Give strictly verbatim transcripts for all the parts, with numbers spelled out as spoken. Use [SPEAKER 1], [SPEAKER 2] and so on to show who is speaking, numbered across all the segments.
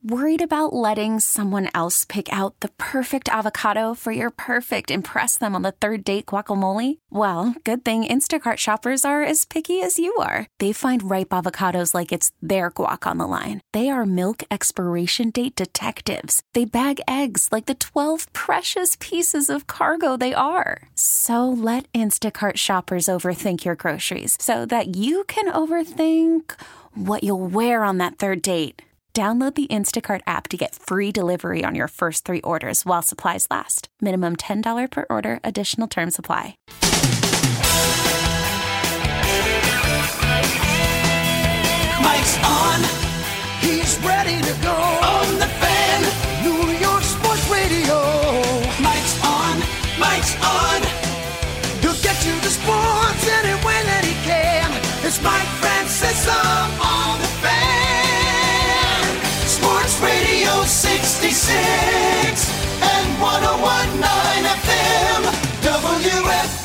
[SPEAKER 1] Worried about letting someone else pick out the perfect avocado for your perfect impress them on the third date guacamole? Well, good thing Instacart shoppers are as picky as you are. They find ripe avocados like it's their guac on the line. They are milk expiration date detectives. They bag eggs like the twelve precious pieces of cargo they are. So let Instacart shoppers overthink your groceries so that you can overthink what you'll wear on that third date. Download the Instacart app to get free delivery on your first three orders while supplies last. Minimum ten dollars per order. Additional terms apply.
[SPEAKER 2] Mike's on. He's ready to go. On the Fan. New York Sports Radio. Mike's on. Mike's on. He'll get you the sports any way that he can. It's Mike Francesa on the Fan. Sports Radio sixty-six and one oh one point nine F M, W F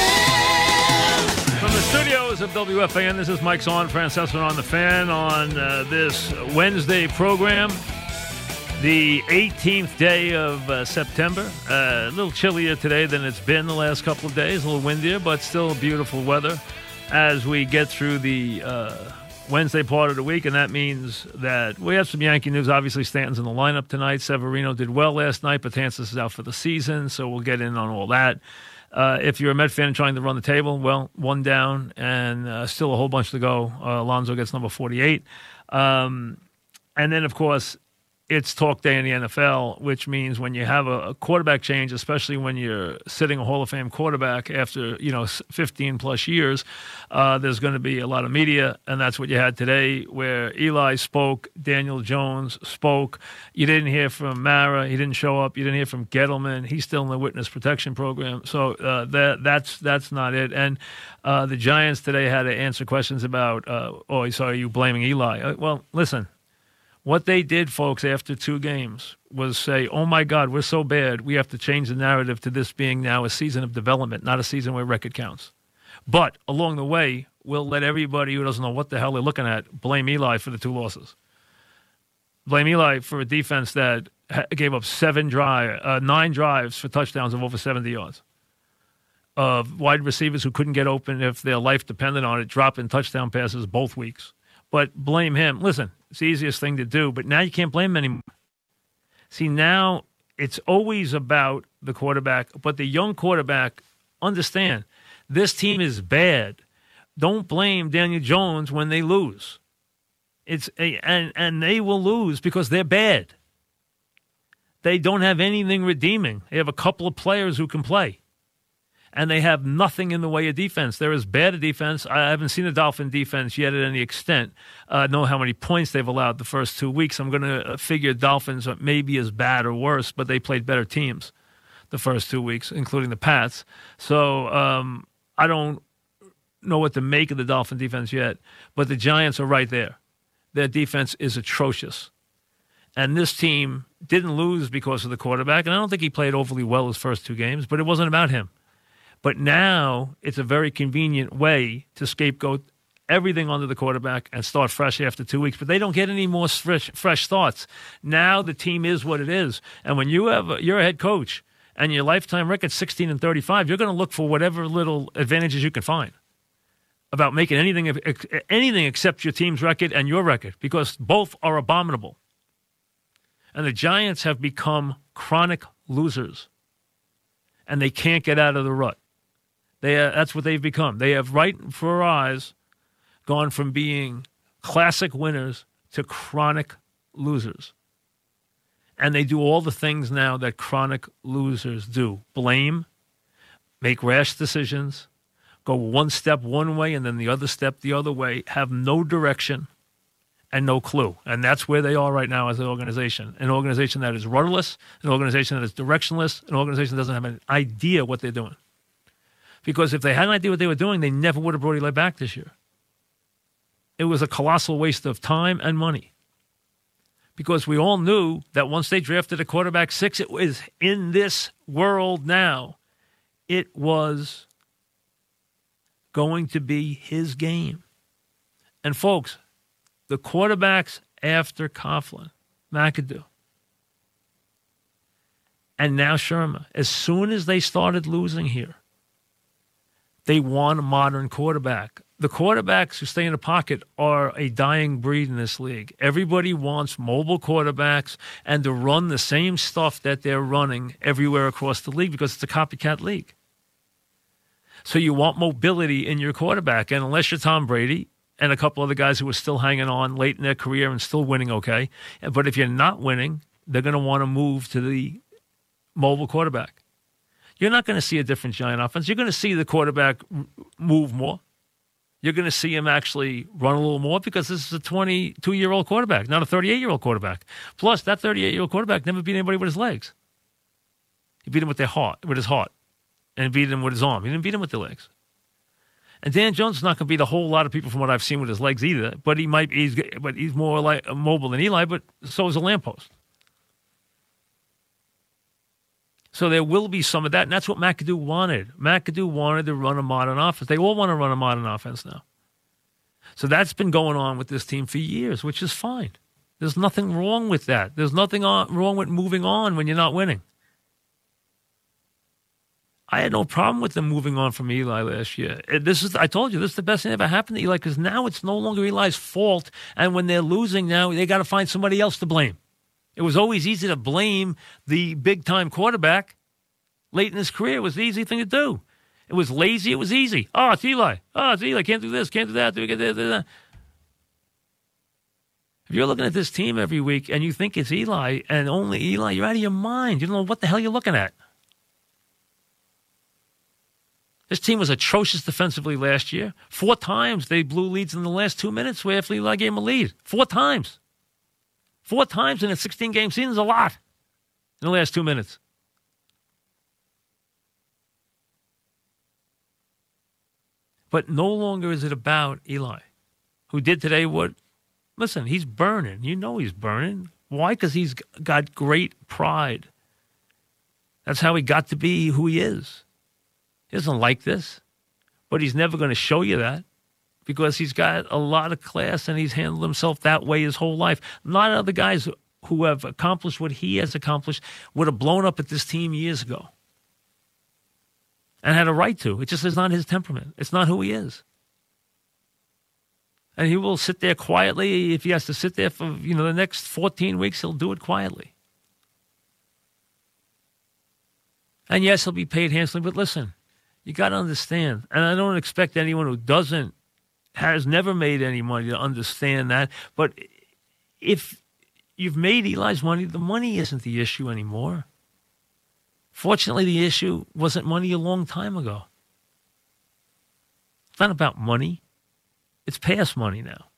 [SPEAKER 2] A N.
[SPEAKER 3] From the studios of W F A N, this is Mike's on, Francesa on the Fan on uh, this Wednesday program, the eighteenth day of uh, September. Uh, a little chillier today than it's been the last couple of days, a little windier, but still beautiful weather as we get through the uh, Wednesday part of the week, and that means that we have some Yankee news. Obviously, Stanton's in the lineup tonight. Severino did well last night, but Betances is out for the season, so we'll get in on all that. Uh, if you're a Met fan trying to run the table, well, one down and uh, still a whole bunch to go. Uh, Alonso gets number forty-eight. Um, and then, of course, it's talk day in the N F L, which means when you have a, a quarterback change, especially when you're sitting a Hall of Fame quarterback after, you know, fifteen plus years, uh, there's going to be a lot of media, and that's what you had today, where Eli spoke, Daniel Jones spoke. You didn't hear from Mara, he didn't show up. You didn't hear from Gettleman, he's still in the witness protection program. So uh, that that's that's not it. And uh, the Giants today had to answer questions about, uh, oh, so are you blaming Eli? Uh, well, listen. What they did, folks, after two games was say, oh, my God, we're so bad, we have to change the narrative to this being now a season of development, not a season where record counts. But along the way, we'll let everybody who doesn't know what the hell they're looking at blame Eli for the two losses. Blame Eli for a defense that gave up seven drive, uh, nine drives for touchdowns of over seventy yards. Of wide receivers who couldn't get open if their life depended on it, dropping touchdown passes both weeks. But blame him. Listen, it's the easiest thing to do, but now you can't blame him anymore. See, now it's always about the quarterback, but the young quarterback, understand, this team is bad. Don't blame Daniel Jones when they lose. It's a, and, and they will lose because they're bad. They don't have anything redeeming. They have a couple of players who can play. And they have nothing in the way of defense. They're as bad a defense. I haven't seen a Dolphin defense yet at any extent. I uh, know how many points they've allowed the first two weeks. I'm going to figure Dolphins may be as bad or worse, but they played better teams the first two weeks, including the Pats. So um, I don't know what to make of the Dolphin defense yet, but the Giants are right there. Their defense is atrocious. And this team didn't lose because of the quarterback, and I don't think he played overly well his first two games, but it wasn't about him. But now it's a very convenient way to scapegoat everything onto the quarterback and start fresh after two weeks. But they don't get any more fresh, fresh thoughts. Now the team is what it is. And when you have a, you're a head coach and your lifetime record sixteen and thirty-five, you're going to look for whatever little advantages you can find about making anything, anything except your team's record and your record, because both are abominable. And the Giants have become chronic losers, and they can't get out of the rut. They uh, that's what they've become. They have, right for our eyes, gone from being classic winners to chronic losers. And they do all the things now that chronic losers do. Blame, make rash decisions, go one step one way and then the other step the other way, have no direction and no clue. And that's where they are right now as an organization. An organization that is rudderless, an organization that is directionless, an organization that doesn't have an idea what they're doing. Because if they had an idea what they were doing, they never would have brought Eli back this year. It was a colossal waste of time and money. Because we all knew that once they drafted a quarterback six, it was in this world now. It was going to be his game. And folks, the quarterbacks after Coughlin McAdoo, and now Shermer. As soon as they started losing here, they want a modern quarterback. The quarterbacks who stay in the pocket are a dying breed in this league. Everybody wants mobile quarterbacks and to run the same stuff that they're running everywhere across the league because it's a copycat league. So you want mobility in your quarterback. And unless you're Tom Brady and a couple other guys who are still hanging on late in their career and still winning okay, but if you're not winning, they're going to want to move to the mobile quarterback. You're not going to see a different Giant offense. You're going to see the quarterback move more. You're going to see him actually run a little more because this is a twenty-two-year-old quarterback, not a thirty-eight-year-old quarterback. Plus, that thirty-eight-year-old quarterback never beat anybody with his legs. He beat him with their heart, with his heart, and beat him with his arm. He didn't beat him with the legs. And Dan Jones is not going to beat a whole lot of people from what I've seen with his legs either. But he might, he's, but he's more like mobile than Eli. But so is a lamppost. So there will be some of that, and that's what McAdoo wanted. McAdoo wanted to run a modern offense. They all want to run a modern offense now. So that's been going on with this team for years, which is fine. There's nothing wrong with that. There's nothing wrong with moving on when you're not winning. I had no problem with them moving on from Eli last year. This is, I told you, this is the best thing that ever happened to Eli because now it's no longer Eli's fault, and when they're losing now, they got to find somebody else to blame. It was always easy to blame the big-time quarterback. Late in his career, it was the easy thing to do. It was lazy. It was easy. Oh, it's Eli. Oh, it's Eli. Can't do this. Can't do that. Do that. If you're looking at this team every week and you think it's Eli and only Eli, you're out of your mind. You don't know what the hell you're looking at. This team was atrocious defensively last year. Four times they blew leads in the last two minutes where after Eli gave him a lead. Four times. Four times in a sixteen-game season is a lot in the last two minutes. But no longer is it about Eli, who did today what, listen, he's burning. You know he's burning. Why? Because he's got great pride. That's how he got to be who he is. He doesn't like this, but he's never going to show you that because he's got a lot of class and he's handled himself that way his whole life. A lot of other guys who have accomplished what he has accomplished would have blown up at this team years ago and had a right to. It just is not his temperament. It's not who he is. And he will sit there quietly. If he has to sit there for, you know, the next fourteen weeks, he'll do it quietly. And yes, he'll be paid handsomely, but listen, you got to understand, and I don't expect anyone who doesn't, has never made any money to understand that, but if you've made Eli's money, the money isn't the issue anymore. Fortunately, the issue wasn't money a long time ago. It's not about money. It's past money now.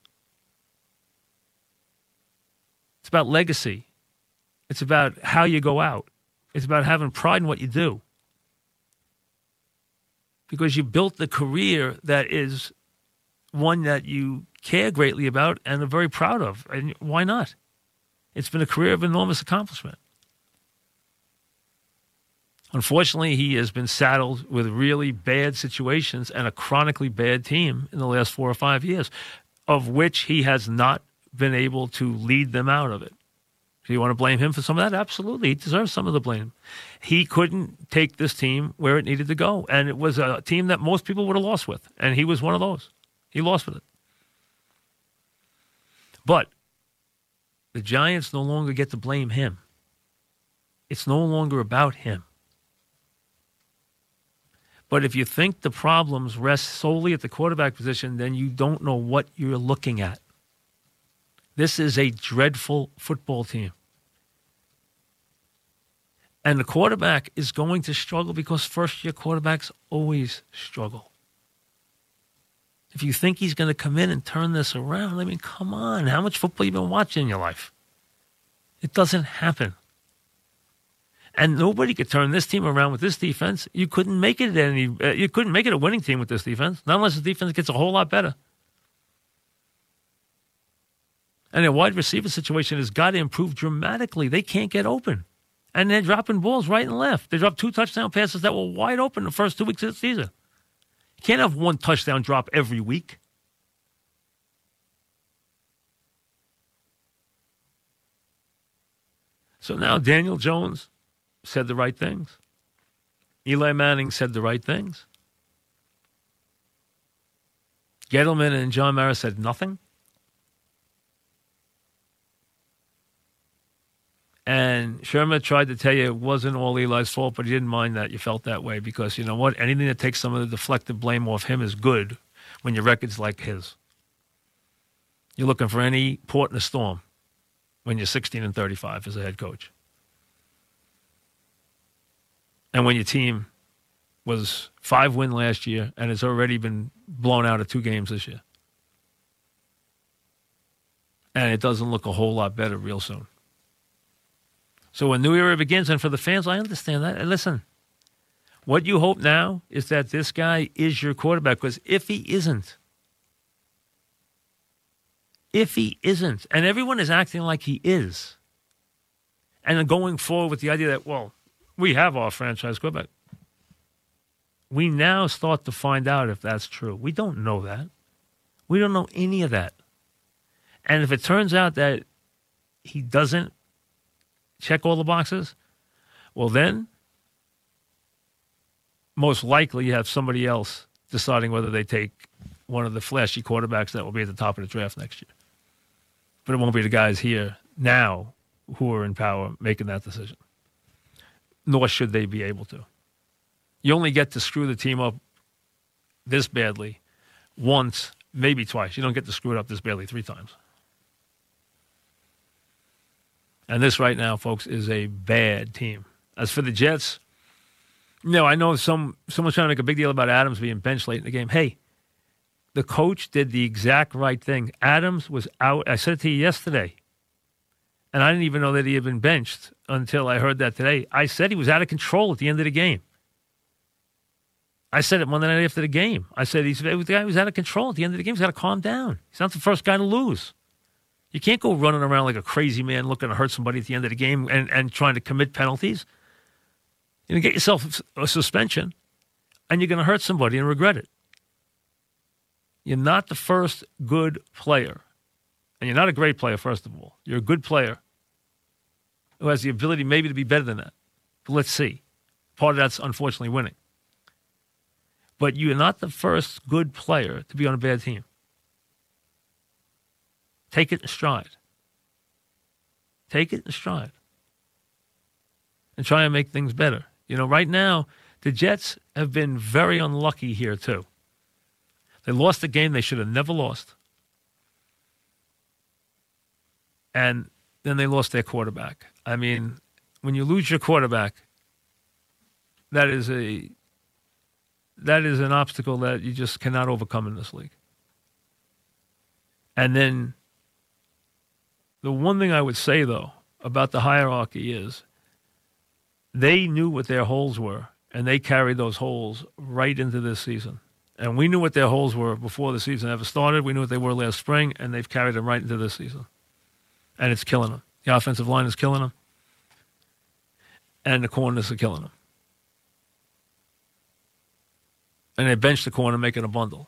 [SPEAKER 3] It's about legacy. It's about how you go out. It's about having pride in what you do. Because you built the career that is one that you care greatly about and are very proud of. And why not? It's been a career of enormous accomplishment. Unfortunately, he has been saddled with really bad situations and a chronically bad team in the last four or five years, of which he has not been able to lead them out of it. Do you want to blame him for some of that? Absolutely. He deserves some of the blame. He couldn't take this team where it needed to go, and it was a team that most people would have lost with, and he was one of those. He lost with it. But the Giants no longer get to blame him. It's no longer about him. But if you think the problems rest solely at the quarterback position, then you don't know what you're looking at. This is a dreadful football team. And the quarterback is going to struggle because first-year quarterbacks always struggle. If you think he's going to come in and turn this around, I mean, come on. How much football have you been watching in your life? It doesn't happen. And nobody could turn this team around with this defense. You couldn't make it any. Uh, you couldn't make it a winning team with this defense, not unless the defense gets a whole lot better. And their wide receiver situation has got to improve dramatically. They can't get open, and they're dropping balls right and left. They dropped two touchdown passes that were wide open the first two weeks of the season. You can't have one touchdown drop every week. So now Daniel Jones said the right things. Eli Manning said the right things. Gettleman and John Mara said nothing. And Sherman tried to tell you it wasn't all Eli's fault, but he didn't mind that you felt that way because, you know what, anything that takes some of the deflected blame off him is good when your record's like his. You're looking for any port in a storm when you're sixteen and thirty-five as a head coach. And when your team was five win last year and it's already been blown out of two games this year. And it doesn't look a whole lot better real soon. So a new era begins, and for the fans, I understand that. And listen, what you hope now is that this guy is your quarterback, because if he isn't, if he isn't, and everyone is acting like he is, and then going forward with the idea that, well, we have our franchise quarterback, we now start to find out if that's true. We don't know that. We don't know any of that. And if it turns out that he doesn't check all the boxes, well then, most likely you have somebody else deciding whether they take one of the flashy quarterbacks that will be at the top of the draft next year. But it won't be the guys here now who are in power making that decision. Nor should they be able to. You only get to screw the team up this badly once, maybe twice. You don't get to screw it up this badly three times. And this right now, folks, is a bad team. As for the Jets, you know, I know some someone's trying to make a big deal about Adams being benched late in the game. Hey, the coach did the exact right thing. Adams was out. I said it to you yesterday. And I didn't even know that he had been benched until I heard that today. I said he was out of control at the end of the game. I said it Monday night after the game. I said he's, the guy was out of control at the end of the game. He's got to calm down. He's not the first guy to lose. You can't go running around like a crazy man looking to hurt somebody at the end of the game and, and trying to commit penalties. You're going to get yourself a suspension, and you're going to hurt somebody and regret it. You're not the first good player. And you're not a great player, first of all. You're a good player who has the ability maybe to be better than that. But let's see. Part of that's unfortunately winning. But you're not the first good player to be on a bad team. Take it in stride. Take it in stride. And try and make things better. You know, right now, the Jets have been very unlucky here, too. They lost a game they should have never lost. And then they lost their quarterback. I mean, when you lose your quarterback, that is a that is an obstacle that you just cannot overcome in this league. And then the one thing I would say, though, about the hierarchy is they knew what their holes were, and they carried those holes right into this season. And we knew what their holes were before the season ever started. We knew what they were last spring, and they've carried them right into this season. And it's killing them. The offensive line is killing them. And the corners are killing them. And they bench the corner, making a bundle.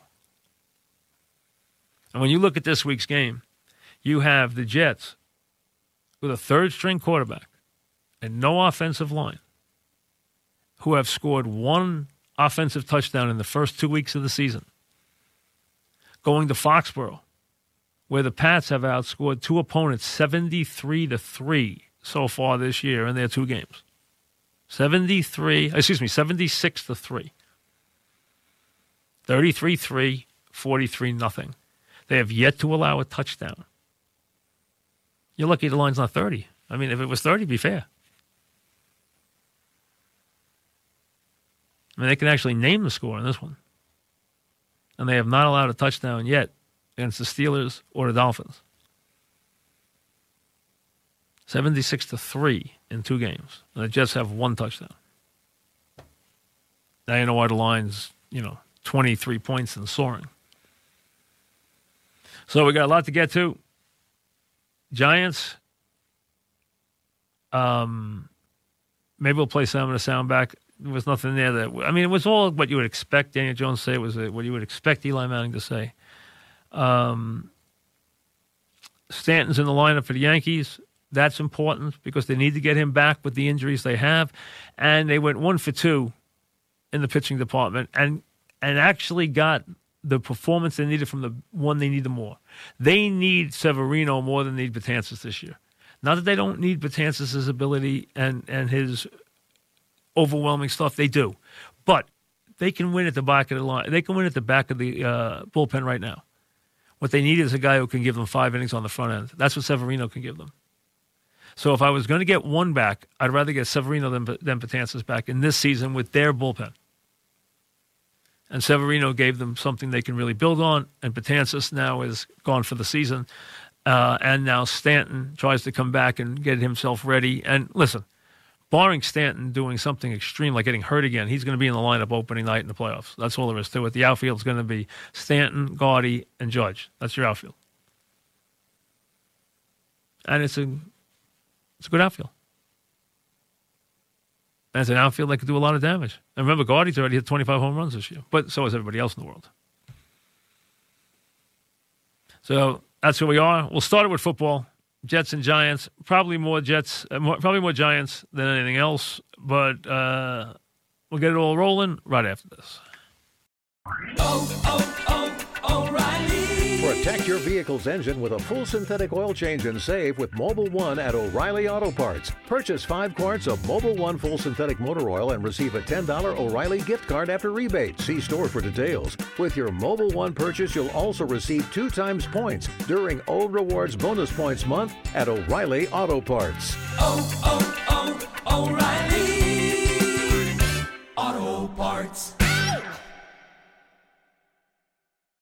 [SPEAKER 3] And when you look at this week's game, you have the Jets with a third-string quarterback and no offensive line who have scored one offensive touchdown in the first two weeks of the season. Going to Foxborough, where the Pats have outscored two opponents seventy-three to three so far this year in their two games. seventy-three, excuse me, seventy-six to three. thirty-three three, forty-three nothing. They have yet to allow a touchdown. You're lucky the line's not thirty. I mean, if it was thirty, it'd be fair. I mean, they can actually name the score in this one. And they have not allowed a touchdown yet against the Steelers or the Dolphins. seventy-six to three in two games. And the Jets have one touchdown. Now you know why the line's, you know, twenty-three points and soaring. So we got a lot to get to. Giants. Um, maybe we'll play some of the sound back. There was nothing there that, I mean, it was all what you would expect Daniel Jones to say. It was what you would expect Eli Manning to say. Um, Stanton's in the lineup for the Yankees. That's important because they need to get him back with the injuries they have. And they went one for two in the pitching department and and actually got the performance they needed from the one they needed more. They need Severino more than they need Betances this year. Not that they don't need Betances' ability and, and his overwhelming stuff. They do. But they can win at the back of the line. They can win at the back of the uh, bullpen right now. What they need is a guy who can give them five innings on the front end. That's what Severino can give them. So if I was going to get one back, I'd rather get Severino than, than Betances back in this season with their bullpen. And Severino gave them something they can really build on, and Betances now is gone for the season. Uh, and now Stanton tries to come back and get himself ready. And listen, barring Stanton doing something extreme like getting hurt again, he's going to be in the lineup opening night in the playoffs. That's all there is to it. The outfield is going to be Stanton, Gaudy, and Judge. That's your outfield. And it's a, it's a good outfield. And it's an outfield that could do a lot of damage. And remember, Gaudy's already hit twenty-five home runs this year, but so has everybody else in the world. So that's where we are. We'll start it with football. Jets and Giants. Probably more Jets, uh, more, probably more Giants than anything else, but uh, we'll get it all rolling right after this.
[SPEAKER 2] Oh, oh, oh, O'Reilly.
[SPEAKER 4] Protect your vehicle's engine with a full synthetic oil change and save with Mobil one at O'Reilly Auto Parts. Purchase five quarts of Mobil one full synthetic motor oil and receive a ten dollars O'Reilly gift card after rebate. See store for details. With your Mobil one purchase, you'll also receive two times points during O Rewards Bonus Points Month at O'Reilly Auto Parts.
[SPEAKER 2] Oh, oh, oh, O'Reilly Auto Parts.